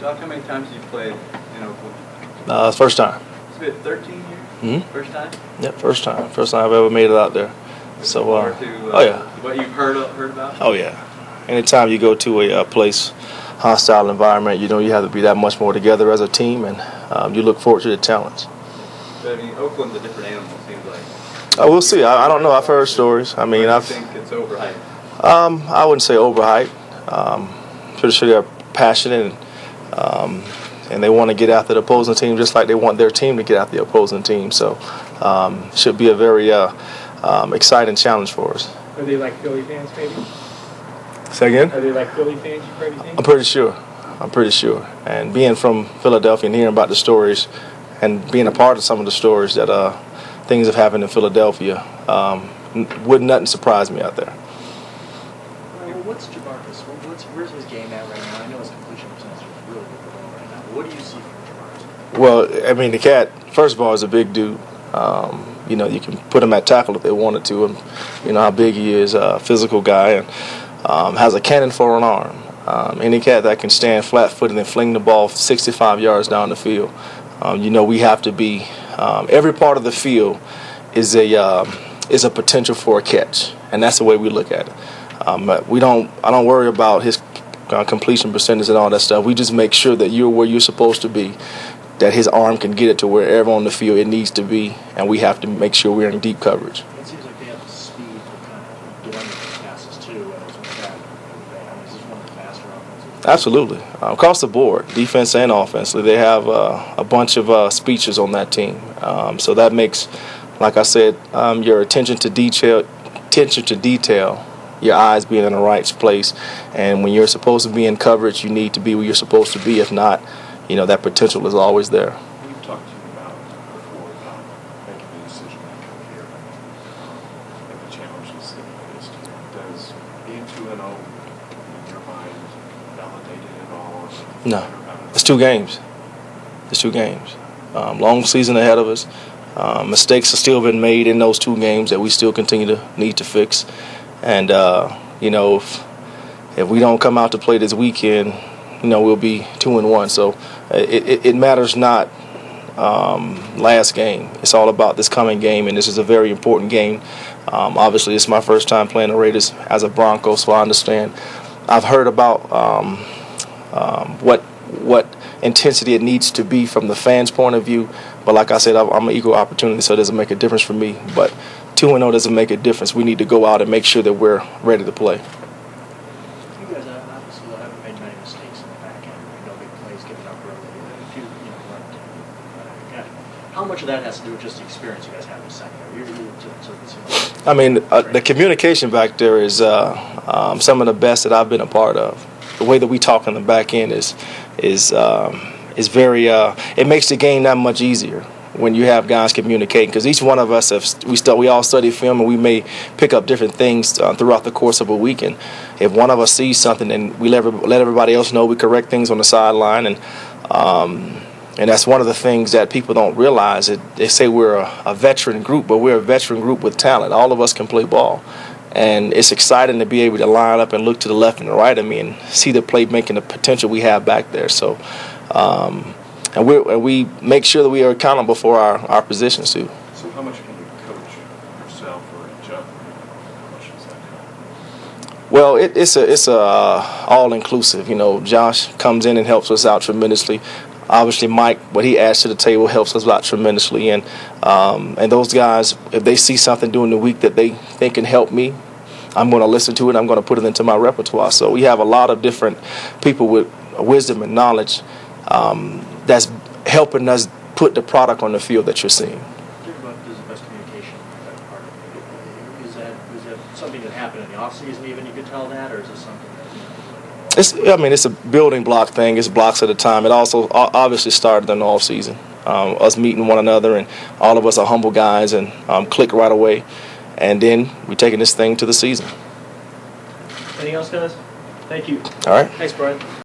Josh, how many times have you played in Oakland? First time. It's been 13 years? Mm-hmm. First time? Yep, first time. First time I've ever made it out there. So, oh yeah. What you've heard about? Oh yeah. Anytime you go to a place, hostile environment, you know you have to be that much more together as a team, and you look forward to the challenge. But, I mean, Oakland's a different animal, it seems like. We'll see. I don't know. I've heard stories. I mean, I think it's overhyped. I wouldn't say overhyped. Pretty sure they're passionate and they want to get after the opposing team just like they want their team to get after the opposing team. So, should be a very exciting challenge for us. Are they like Philly fans, maybe? Say again? Are they like Philly fans, you probably think? I'm pretty sure. And being from Philadelphia and hearing about the stories and being a part of some of the stories that things have happened in Philadelphia, would nothing surprise me out there. Well, what's Jamarcus? Where's his game at right now? I know his completion percentage is really good for him right now. What do you see from Jamarcus? Well, I mean, the cat, first of all, is a big dude. You know, you can put him at tackle if they wanted to. And you know how big he is, a physical guy, and has a cannon for an arm. Any cat that can stand flat-footed and fling the ball 65 yards down the field. You know, we have to be every part of the field is a potential for a catch, and that's the way we look at it. I don't worry about his completion percentage and all that stuff. We just make sure that you're where you're supposed to be, that his arm can get it to wherever on the field it needs to be, and we have to make sure we're in deep coverage. It seems like they have the speed to kind of get under the passes too, and it's with that. I mean, is this one of the faster offenses? Absolutely. Across the board, defense and offensively, they have a bunch of speeches on that team. So that makes, like I said, your attention to detail, your eyes being in the right place. And when you're supposed to be in coverage, you need to be where you're supposed to be. If not, you know, that potential is always there. We've talked to you before about making the decision to come here and the challenges that it is to you. Does being 2-0 in your mind validate it at all? No. It's 2 games. It's 2 games. Long season ahead of us. Mistakes have still been made in those 2 games that we still continue to need to fix. And, you know, if we don't come out to play this weekend, you know, we'll be 2-1. So it matters not last game. It's all about this coming game, and this is a very important game. Obviously, it's my first time playing the Raiders as a Bronco, so I understand. I've heard about what intensity it needs to be from the fans' point of view. But like I said, I'm an equal opportunity, so it doesn't make a difference for me. But 2-0 doesn't make a difference. We need to go out and make sure that we're ready to play. You guys obviously haven't made many mistakes in the back end. No big plays given up early. A few, how much of that has to do with just the experience you guys have in the secondary? I mean, the communication back there is some of the best that I've been a part of. The way that we talk on the back end is very. It makes the game that much easier when you have guys communicating, because each one of us we all study film, and we may pick up different things throughout the course of a weekend. If one of us sees something, and we let everybody else know, we correct things on the sideline, and that's one of the things that people don't realize. They say we're a veteran group, but we're a veteran group with talent. All of us can play ball. And it's exciting to be able to line up and look to the left and the right of me and see the playmaking, the potential we have back there. So, and we make sure that we are accountable for our positions too. So how much can you coach yourself or each other? How much does that help? Well, it's all inclusive. You know, Josh comes in and helps us out tremendously. Obviously, Mike, what he adds to the table helps us out tremendously. And those guys, if they see something during the week that they think can help me, I'm going to listen to it. I'm going to put it into my repertoire. So we have a lot of different people with wisdom and knowledge that's helping us put the product on the field that you're seeing. What is the best communication part of it? Is that something that happened in the offseason even, you could tell that, or is this something that, it's a building block thing. It's blocks at a time. It also obviously started in the off season. Us meeting one another, and all of us are humble guys, and click right away. And then we're taking this thing to the season. Anything else, guys? Thank you. All right. Thanks, Brian.